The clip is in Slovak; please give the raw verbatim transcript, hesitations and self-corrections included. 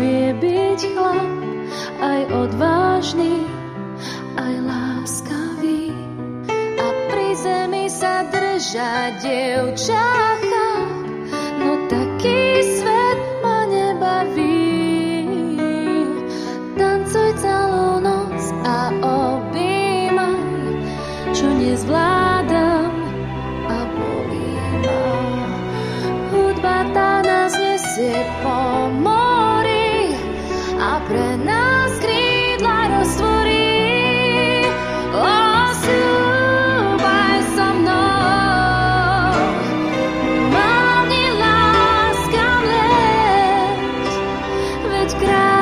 umie byť chlap, aj odvážny, aj láskavý. A pri zemi sa držať dievčáka, no taký svet ma nebaví. Tancuj celú noc a objímaj, čo nezvládam a bolí ma. Hudba tá nás nesie po mori a pre nás krídla roztvorí. O, sľúbaj so mnou, mám láska let, veď krát